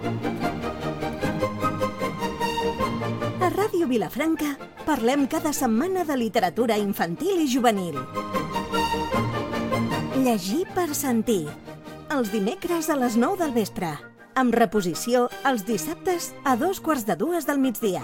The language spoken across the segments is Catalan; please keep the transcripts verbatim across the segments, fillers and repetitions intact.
A Ràdio Vilafranca parlem cada setmana de literatura infantil i juvenil. Llegir per sentir. Els dimecres a les nou del vespre. Amb reposició els dissabtes a dos quarts de dues del migdia.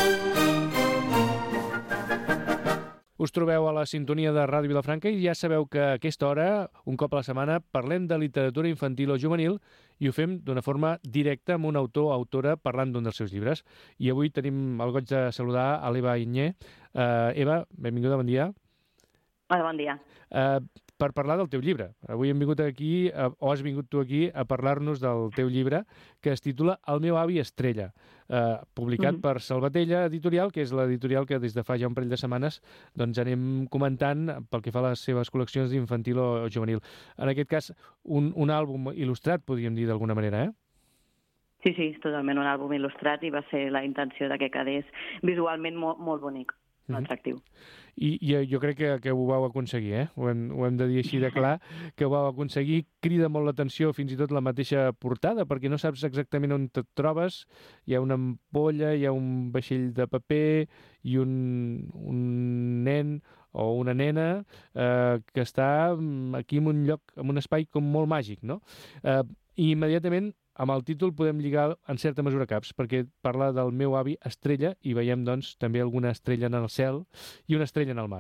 Us trobeu a la sintonia de Ràdio Vilafranca i ja sabeu que a aquesta hora, un cop a la setmana, parlem de literatura infantil o juvenil i ho fem d'una forma directa amb un autor o autora parlant d'un dels seus llibres. I avui tenim el goig de saludar a l'Eva Iñé. Uh, Eva, benvinguda, bon dia. Hola, bon dia. Uh, per parlar del teu llibre. Avui hem vingut aquí, uh, o has vingut tu aquí, a parlar-nos del teu llibre, que es titula El meu avi Estrella, uh, publicat mm-hmm. per Salvatella Editorial, que és l'editorial que des de fa ja un parell de setmanes doncs anem comentant pel que fa a les seves col·leccions d'infantil o, o juvenil. En aquest cas, un, un àlbum il·lustrat, podríem dir d'alguna manera, eh? Sí, sí, és totalment un àlbum il·lustrat i va ser la intenció de que quedés visualment molt, molt bonic. Mm-hmm. Atractiu. I, i jo crec que, que ho vau aconseguir, eh? Ho hem, ho hem de dir així de clar, que ho vau aconseguir. Crida molt l'atenció fins i tot la mateixa portada, perquè no saps exactament on et trobes. Hi ha una ampolla, hi ha un vaixell de paper i un, un nen o una nena eh, que està aquí en un lloc, en un espai com molt màgic, no? Eh, I immediatament amb el títol podem lligar en certa mesura caps, perquè parla del meu avi Estrella i veiem doncs també alguna estrella en el cel i una estrella en el mar.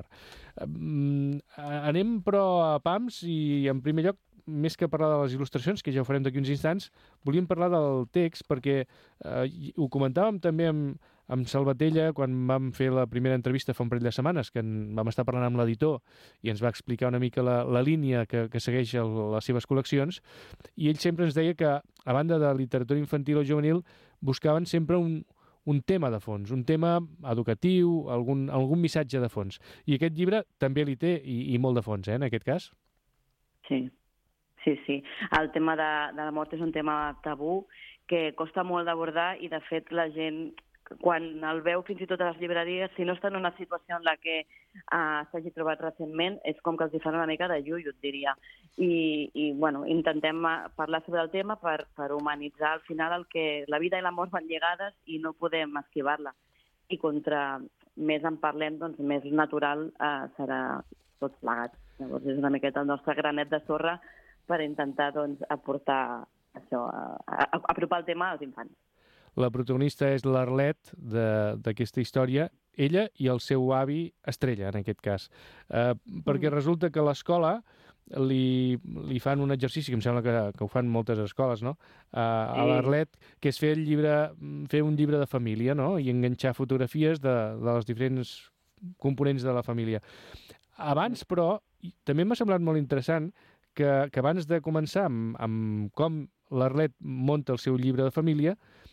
Um, anem però a pams i en primer lloc, més que parlar de les il·lustracions, que ja ho farem d'aquí uns instants, volíem parlar del text perquè eh, ho comentàvem també amb, amb Salvatella quan vam fer la primera entrevista fa un parell de setmanes, que en, vam estar parlant amb l'editor i ens va explicar una mica la, la línia que, que segueix el, les seves col·leccions, i ell sempre ens deia que, a banda de literatura infantil o juvenil, buscaven sempre un, un tema de fons, un tema educatiu, algun, algun missatge de fons. I aquest llibre també li té, i, i molt de fons, eh, en aquest cas. Sí. Sí, sí. El tema de, de la mort és un tema tabú que costa molt d'abordar i, de fet, la gent, quan el veu fins i tot a les llibreries, si no està en una situació en la que uh, s'hagi trobat recentment, és com que els hi fan una mica de llullo, et diria. I, i bueno, intentem parlar sobre el tema per, per humanitzar al final el que la vida i la mort van lligades i no podem esquivar-la. I contra més en parlem, doncs més natural uh, serà tots plegats. Llavors és una miqueta el nostre granet de sorra per intentar doncs, aportar això, a, a, apropar el tema als infants. La protagonista és l'Arlet d'aquesta història, ella i el seu avi Estrella, en aquest cas. Eh, perquè mm. resulta que a l'escola li, li fan un exercici, que em sembla que, que ho fan moltes escoles, no? Eh, a l'Arlet, que és fer, el llibre, fer un llibre de família, no? I enganxar fotografies de, de les diferents components de la família. Abans, però, també m'ha semblat molt interessant que, que abans de començar amb, amb com l'Arlet monta el seu llibre de família,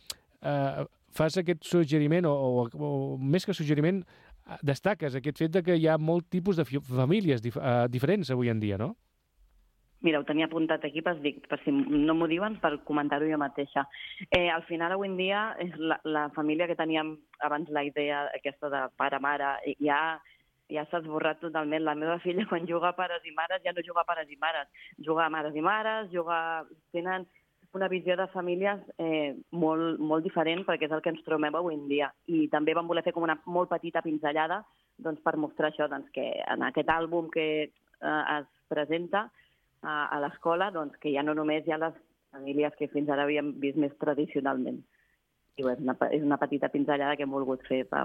eh, fas aquest suggeriment, o, o, o més que suggeriment, destaques aquest fet de que hi ha molt tipus de famílies dif uh, diferents avui en dia, no? Mira, ho tenia apuntat aquí, per, per si no m'ho diuen, per comentar-ho jo mateixa. Eh, al final, avui en dia, és la, la família que teníem abans, la idea aquesta de pare-mare, ja... ja s'ha esborrat totalment. La meva filla, quan juga a pares i mares, ja no juga a pares i mares. Juga a mares i mares, juga... tenen una visió de famílies eh, molt, molt diferent, perquè és el que ens trobem avui en dia. I també vam voler fer com una molt petita pinzellada doncs, per mostrar això, doncs, que en aquest àlbum que eh, es presenta a, a l'escola, doncs, que ja no només hi ha les famílies que fins ara havíem vist més tradicionalment. I bé, és, una, és una petita pinzellada que hem volgut fer per...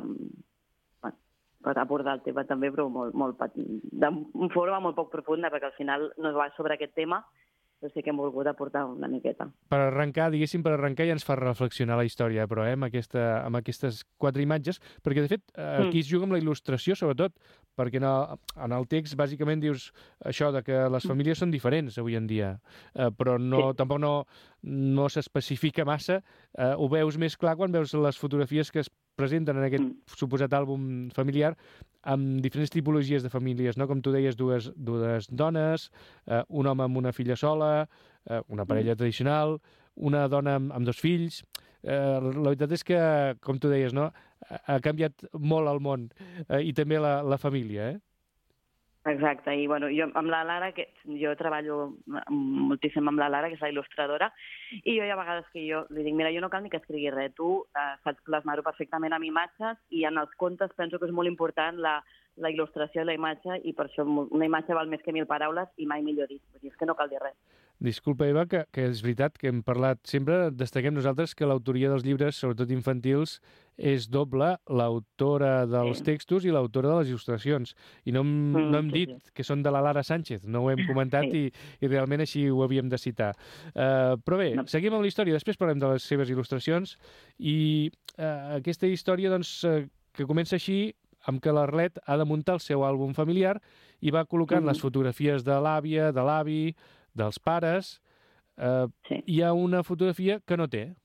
per abordar el tema també, però molt, molt petit, de forma molt poc profunda, perquè al final no va sobre aquest tema, però sí que hem volgut aportar una miqueta. Per arrencar, diguéssim, per arrencar ja ens fa reflexionar la història, però eh, amb, aquesta, amb aquestes quatre imatges, perquè de fet aquí mm. es juga amb la il·lustració sobretot, perquè en el, en el text bàsicament dius això de que les famílies mm. són diferents avui en dia, eh, però no, sí. tampoc no, no s'especifica massa, eh, ho veus més clar quan veus les fotografies que es presenten en aquest mm. suposat àlbum familiar amb diferents tipologies de famílies, no? Com tu deies, dues, dues dones, eh, un home amb una filla sola, eh, una parella mm. tradicional, una dona amb, amb dos fills. Eh, la veritat és que, com tu deies, no? ha canviat molt el món eh, i també la, la família, eh? Exacte, i bueno, jo amb la Lara, que jo treballo moltíssim amb la Lara, que és la il·lustradora, i jo hi ha vegades que jo li dic, mira, jo no cal ni que escrigui res, tu eh, saps plasmar-ho perfectament amb imatges, i en els contes penso que és molt important la, la il·lustració i la imatge, i per això una imatge val més que mil paraules i mai millor dit, vull dir, és que no cal dir res. Disculpa, Eva, que, que és veritat que hem parlat sempre, destaquem nosaltres que l'autoria dels llibres, sobretot infantils, és doble, l'autora dels sí. textos i l'autora de les il·lustracions. I no hem, mm, no hem sí, dit sí. que són de la Lara Sánchez, no ho hem comentat sí. i, i realment així ho havíem de citar. Uh, però bé, no. seguim amb la història, després parlem de les seves il·lustracions i uh, aquesta història doncs, uh, que comença així amb que l'Arlet ha de muntar el seu àlbum familiar i va col·locant mm-hmm. les fotografies de l'àvia, de l'avi, dels pares, eh, sí. hi ha una fotografia que no té.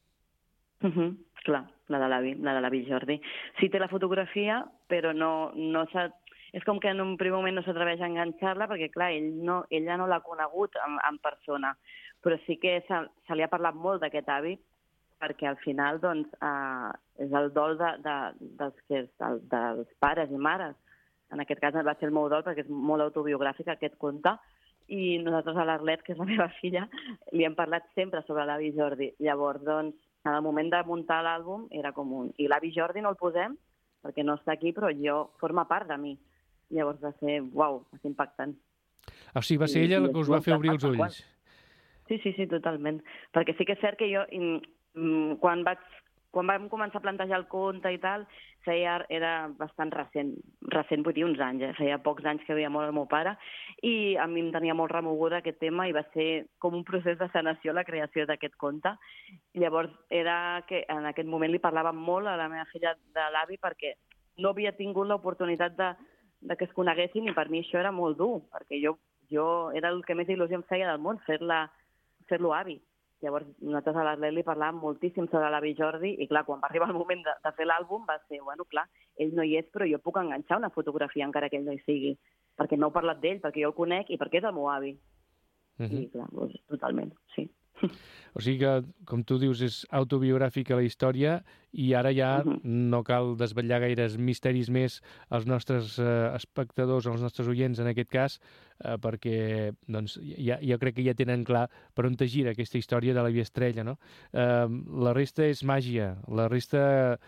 Uh-huh. Clar, la de l'avi, la de l'avi Jordi. Sí té la fotografia, però no, no s'ha... És com que en un primer moment no s'atreveix a enganxar-la, perquè, clar, ell, no, ell ja no l'ha conegut en, en persona, però sí que se, se li ha parlat molt d'aquest avi, perquè al final, doncs, eh, és el dol de, de, dels, que, de, dels pares i mares. En aquest cas va ser el meu dol, perquè és molt autobiogràfic aquest conte, i nosaltres a l'Arlet, que és la meva filla, li hem parlat sempre sobre l'avi Jordi. Llavors, doncs, en el moment de muntar l'àlbum era com un... I l'avi Jordi no el posem, perquè no està aquí, però jo forma part de mi. Llavors va ser, uau, va ser impactant. O sigui, va ser ella la que us va fer obrir els ulls. Sí, sí, sí, totalment. Perquè sí que és cert que jo, quan vaig... Quan vam començar a plantejar el conte i tal, feia, era bastant recent, recent, vull dir, uns anys, eh? Feia pocs anys que veia molt el meu pare, i a mi em tenia molt remoguda aquest tema, i va ser com un procés de sanació la creació d'aquest conte. I llavors era que en aquest moment li parlava molt a la meva filla de l'avi, perquè no havia tingut l'oportunitat de, de que es coneguessin, i per mi això era molt dur, perquè jo, jo era el que més il·lusió em feia del món, fer-la, fer-lo avi. Llavors, nosaltres a l'Arlet li parlàvem moltíssim sobre l'avi Jordi i, clar, quan va arribar el moment de, de fer l'àlbum va ser, bueno, clar, ell no hi és, però jo puc enganxar una fotografia encara que ell no hi sigui, perquè m'heu parlat d'ell, perquè jo el conec i perquè és el meu avi. Uh-huh. I, clar, doncs, totalment, sí. O sigui que, com tu dius, és autobiogràfica la història i ara ja uh-huh. no cal desvetllar gaires misteris més als nostres eh, espectadors, als nostres oients en aquest cas, eh, perquè doncs, ja, jo crec que ja tenen clar per on te gira aquesta història de la Via Estrella, no? Eh, la resta és màgia, la resta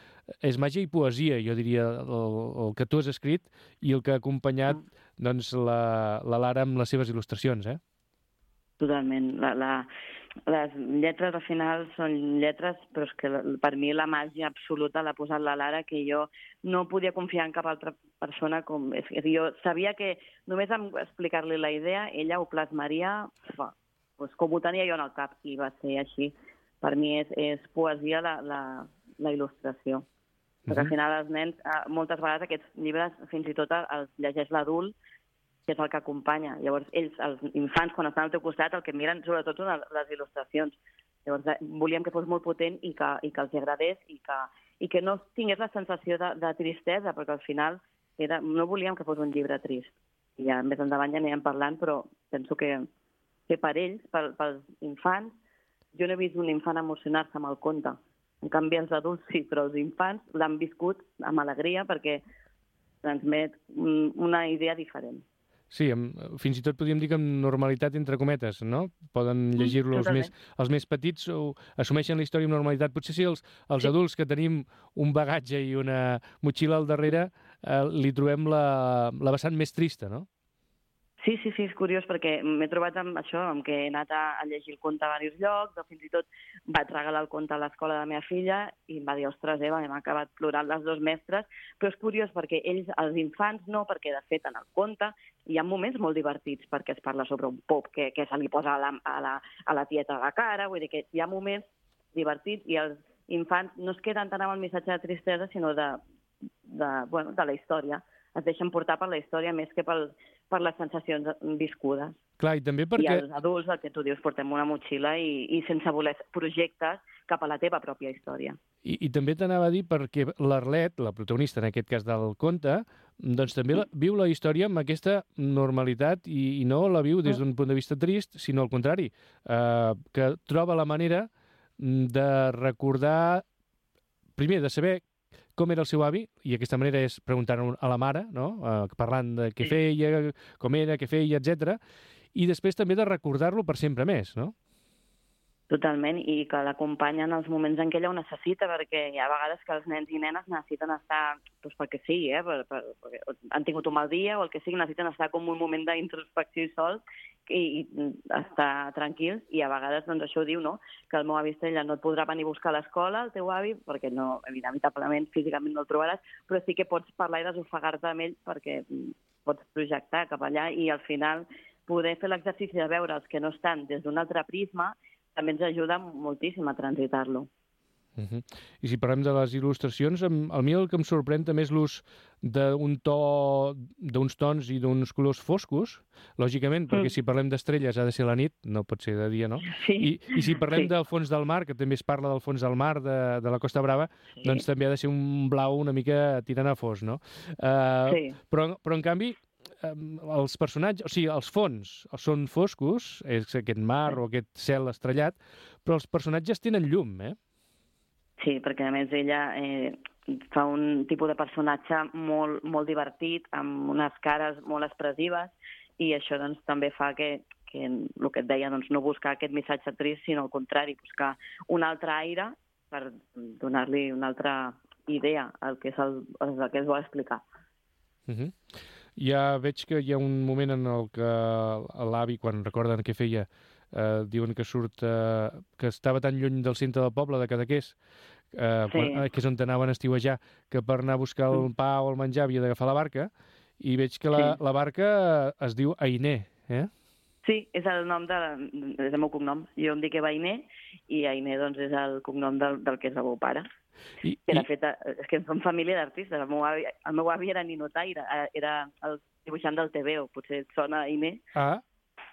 és màgia i poesia, jo diria, el, el que tu has escrit i el que ha acompanyat uh-huh. doncs, la, la Lara amb les seves il·lustracions, eh? Totalment. La, la, les lletres al final són lletres, però és que per mi la màgia absoluta l'ha posat la Lara, que jo no podia confiar en cap altra persona. Com, és, és, jo sabia que només amb explicar-li la idea, ella ho plasmaria fa, doncs com ho tenia jo en el cap, i va ser així. Per mi és, és poesia la, la, la il·lustració. Perquè uh-huh. al final els nens, moltes vegades aquests llibres fins i tot els llegeix l'adult, que és el que acompanya. Llavors, ells, els infants, quan estan al teu costat, el que miren sobretot són les il·lustracions. Llavors, volíem que fos molt potent i que, i que els agradés i que, i que no tingués la sensació de, de tristesa, perquè al final era, no volíem que fos un llibre trist. I ja més endavant ja anirem parlant, però penso que, que per ells, pel, pels infants, jo no he vist un infant emocionar-se amb el conte. En canvi, els adults sí, però els infants l'han viscut amb alegria perquè transmet una idea diferent. Sí, amb, fins i tot podríem dir que amb normalitat entre cometes, no? Poden llegir-lo els, més, els més petits o assumeixen la història amb normalitat. Potser sí els, els sí. adults que tenim un bagatge i una motxilla al darrere eh, li trobem la, la vessant més trista, no? Sí, sí, sí, és curiós perquè m'he trobat amb això, amb que he anat a, a llegir el conte a diversos llocs, o fins i tot vaig regalar el conte a l'escola de la meva filla i em va dir, ostres, Eva, hem acabat plorant les dues mestres, però és curiós perquè ells, els infants, no, perquè de fet en el conte hi ha moments molt divertits perquè es parla sobre un pop que, que se li posa a la, a, la, a la tieta a la cara, vull dir que hi ha moments divertits i els infants no es queden tant amb el missatge de tristesa, sinó de, de, bueno, de la història. Es deixen portar per la història més que pel, per les sensacions viscudes. Clar, i també perquè... I els adults, el que tu dius, portem una motxilla i, i sense voler projectes cap a la teva pròpia història. I, i també t'anava a dir perquè l'Arlet, la protagonista en aquest cas del conte, doncs també la, viu la història amb aquesta normalitat i, i no la viu des d'un punt de vista trist, sinó al contrari, eh, que troba la manera de recordar, primer, de saber com era el seu avi, i aquesta manera és preguntar a la mare, no? Uh, parlant de què feia, com era, què feia, etcètera. I després també de recordar-lo per sempre més, no? Totalment, i que l'acompanya en els moments en què ella ho necessita, perquè hi ha vegades que els nens i nenes necessiten estar, doncs pel que sigui, eh? per, per, perquè han tingut un mal dia o el que sigui, necessiten estar com un moment d'introspecció i sols i, i estar tranquils, i a vegades doncs, això ho diu, no? Que el meu avi Estrella no et podrà venir a buscar a l'escola, el teu avi, perquè no, inevitablement, físicament no el trobaràs, però sí que pots parlar i desofegar-te amb ell perquè pots projectar cap allà, i al final poder fer l'exercici de veure els que no estan des d'un altre prisma també ens ajuda moltíssim a transitar-lo. Uh -huh. I si parlem de les il·lustracions, a mi el que em sorprèn també és l'ús d'un to, d'uns tons i d'uns colors foscos, lògicament, perquè mm. si parlem d'estrelles ha de ser la nit, no pot ser de dia, no? Sí. I, i si parlem sí. del fons del mar, que també es parla del fons del mar de, de la Costa Brava, sí. doncs també ha de ser un blau una mica tirant a fos, no? Uh, sí. Però, però, en canvi, els personatges, o sigui, els fons són foscos, és aquest mar o aquest cel estrellat, però els personatges tenen llum, eh? Sí, perquè a més ella eh, fa un tipus de personatge molt, molt divertit, amb unes cares molt expressives, i això doncs, també fa que, que el que et deia, doncs, no buscar aquest missatge trist, sinó al contrari, buscar un altre aire per donar-li una altra idea al que, és el, el que es vol explicar. Uh -huh. Ja veig que hi ha un moment en el que l'avi, quan recorden què feia, eh, diuen que surt, eh, que estava tan lluny del centre del poble, de Cadaqués, eh, sí. quan, que és on anaven a estiuejar, que per anar a buscar el pa o el menjar havia d'agafar la barca, i veig que la, sí. la barca es diu Ainé, eh? Sí, és el nom de, és el meu cognom. Jo em dic Eva Ainé, i Ainé doncs, és el cognom del, del que és el meu pare. I, I, de fet, és que som família d'artistes. El, meu avi, el meu avi era ninotaire, era el dibuixant del T V O, potser et sona Ainé. Ah.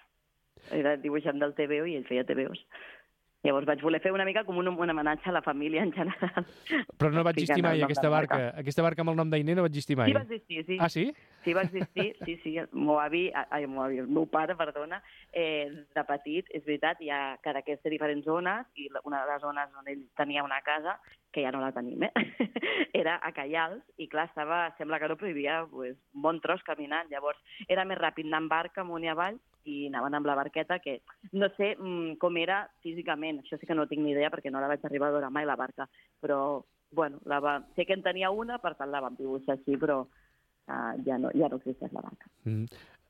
Era dibuixant del T V O i ell feia T V Os. Llavors vaig voler fer una mica com un, un homenatge a la família en general. Però no va existir mai aquesta barca. barca. Aquesta barca amb el nom d'Ainé no va existir mai. Sí, va existir, sí. Ah, sí? Sí, va existir, sí, sí. El meu avi, ai, el meu avi, el meu pare, perdona, eh, de petit, és veritat, hi ha cada aquesta diferents zones, i una de les zones on ell tenia una casa, que ja no la tenim, eh? Era a Callals, i clar, estava, sembla que no, però hi havia pues, un bon tros caminant. Llavors, era més ràpid anar amb barca amunt i avall, i anaven amb la barqueta, que no sé mm, com era físicament, això sí que no tinc ni idea, perquè no la vaig arribar a veure mai, la barca, però, bueno, la va... sé que en tenia una, per tant la vam dibuixar així, però uh, ja, no, ja no existeix la barca. Mm.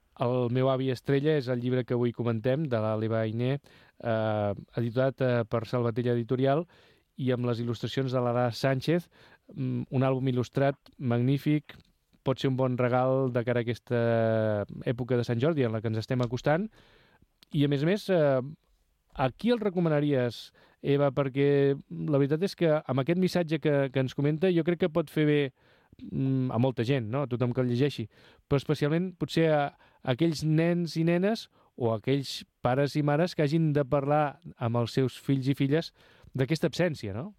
El meu avi Estrella és el llibre que avui comentem, de l'Eva Ainé, eh, editat eh, per Salvatella Editorial, i amb les il·lustracions de l'Ara Sánchez, mm, un àlbum il·lustrat magnífic, pot ser un bon regal de cara a aquesta època de Sant Jordi en la que ens estem acostant. I, a més a més, eh, a qui el recomanaries, Eva? Perquè la veritat és que amb aquest missatge que, que ens comenta jo crec que pot fer bé mm, a molta gent, no? A tothom que el llegeixi, però especialment potser a, a aquells nens i nenes o a aquells pares i mares que hagin de parlar amb els seus fills i filles d'aquesta absència, no?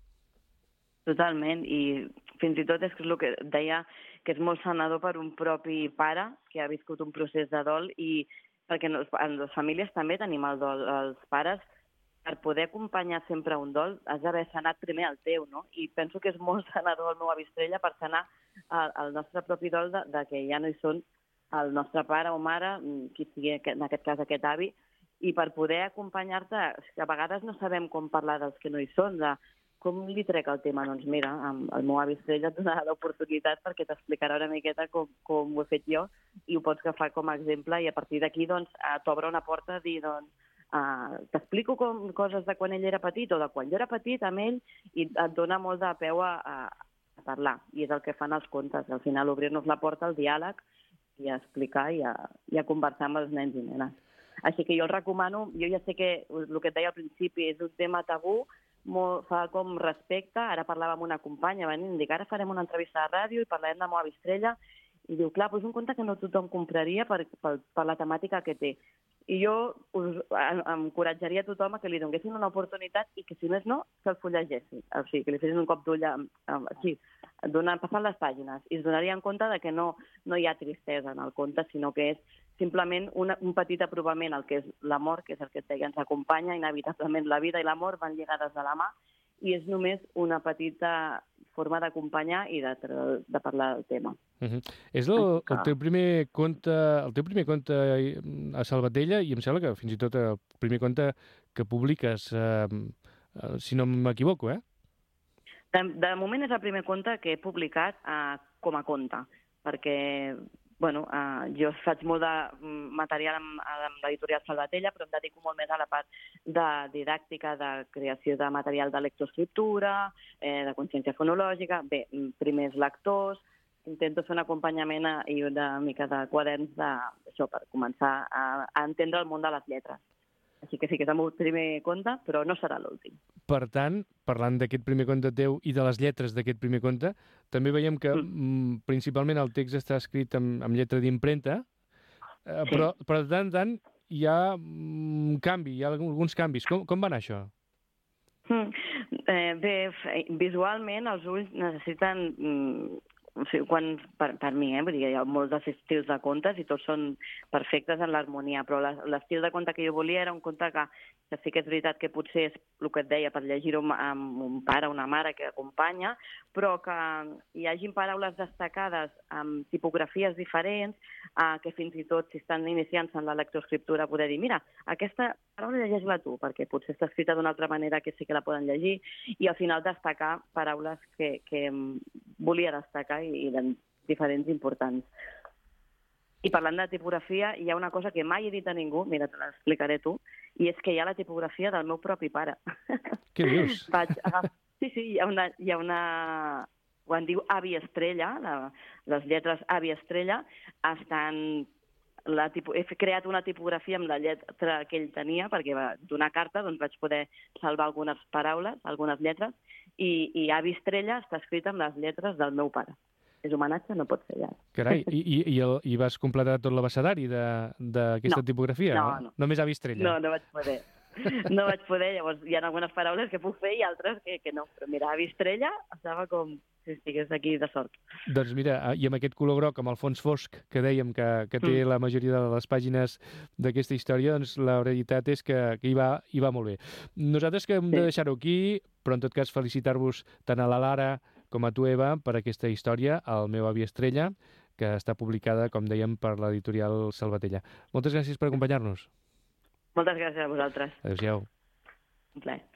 Totalment, i fins i tot és el que deia, que és molt sanador per un propi pare que ha viscut un procés de dol, i perquè en les famílies també tenim el dol. Els pares, per poder acompanyar sempre un dol, has d'haver sanat primer el teu, no? I penso que és molt sanador el meu avi Estrella per sanar el, el nostre propi dol de, de que ja no hi són el nostre pare o mare, qui sigui en aquest cas aquest avi, i per poder acompanyar-te, a vegades no sabem com parlar dels que no hi són, de com li trec el tema? Doncs mira, el meu avi Estrella et donarà l'oportunitat perquè t'explicarà una miqueta com, com ho he fet jo, i ho pots agafar com a exemple, i a partir d'aquí doncs, t'obre una porta a dir, doncs, uh, t'explico com, coses de quan ell era petit o de quan jo era petit amb ell, i et dona molt de peu a, a, a parlar, i és el que fan els contes, al final obrir-nos la porta al diàleg i a explicar i a, i a conversar amb els nens i nenes. Així que jo el recomano, jo ja sé que el que et deia al principi és un tema tabú, molt, fa com respecte. Ara parlava amb una companya, van dir que ara farem una entrevista de ràdio i parlarem de Moa Estrella, i diu, clar, doncs un conte que no tothom compraria per, per, per la temàtica que té. I jo us encoratjaria a tothom a que li donessin una oportunitat i que, si més no, que el fullegessin. O sigui, que li fessin un cop d'ull aquí, passant les pàgines, i es donarien compte de que no, no hi ha tristesa en el conte, sinó que és simplement una, un petit aprovament al que és la mort, que és el que ens acompanya, inevitablement la vida i la mort van lligades de la mà, i és només una petita forma d'acompanyar i de, de parlar del tema. Uh -huh. És el, el teu primer conte el teu primer conte a Salvatella, i em sembla que fins i tot el primer conte que publiques, eh, si no m'equivoco, eh? De, de moment és el primer conte que he publicat eh, com a conte, perquè bueno, eh, jo faig molt de material amb, amb l'editorial Salvatella, però em dedico molt més a la part de didàctica, de creació de material de lectoescriptura, eh, de consciència fonològica, bé, primers lectors, intento fer un acompanyament a, i una mica de quaderns de, això, per començar a, a entendre el món de les lletres. Així que sí que és el meu primer conte, però no serà l'últim. Per tant, parlant d'aquest primer conte teu i de les lletres d'aquest primer conte, també veiem que mm. principalment el text està escrit amb, amb lletra d'impremta, eh, sí. però, però de tant en tant hi ha un canvi, hi ha alguns canvis. Com, com va anar això? Mm. Eh, bé, visualment els ulls necessiten... Mm, o sigui, quan, per, per mi, eh, vull dir, hi ha molts estils de contes i tots són perfectes en l'harmonia, però l'estil de conte que jo volia era un conte que, que sí que és veritat que potser és el que et deia, per llegir-ho amb un pare o una mare que acompanya, però que hi hagin paraules destacades amb tipografies diferents, eh, que fins i tot, si estan iniciant-se en la lectoescriptura, poder dir, mira, aquesta paraula llegeix-la tu, perquè potser està escrita d'una altra manera que sí que la poden llegir, i al final destacar paraules que, que volia destacar i eren diferents importants. I parlant de tipografia, hi ha una cosa que mai he dit a ningú, mira, te l'explicaré tu, i és que hi ha la tipografia del meu propi pare. Què dius? Vaig agafar... Sí, sí, hi ha una... Hi ha una... Quan diu Avi Estrella, la... les lletres Avi Estrella, estan... La tipo... He creat una tipografia amb la lletra que ell tenia, perquè va donar carta, doncs vaig poder salvar algunes paraules, algunes lletres, i, i Avi Estrella està escrita amb les lletres del meu pare. És homenatge, no pot ser ja. Carai, i, i, i, el, i vas completar tot l'abecedari d'aquesta no, tipografia? No, no. Només Avi Estrella? No, no vaig poder. No vaig poder, llavors hi ha algunes paraules que puc fer i altres que, que no. Però mira, Avi Estrella estava com si estigués aquí de sort. Doncs mira, i amb aquest color groc, amb el fons fosc que dèiem que, que té mm. la majoria de les pàgines d'aquesta història, doncs la veritat és que, que hi, va, hi va molt bé. Nosaltres que hem sí. de deixar-ho aquí, però en tot cas felicitar-vos tant a la Lara com a tu, Eva, per aquesta història, El meu avi Estrella, que està publicada, com dèiem, per l'editorial Salvatella. Moltes gràcies per acompanyar-nos. Moltes gràcies a vosaltres. Adéu-siau. Un plaer.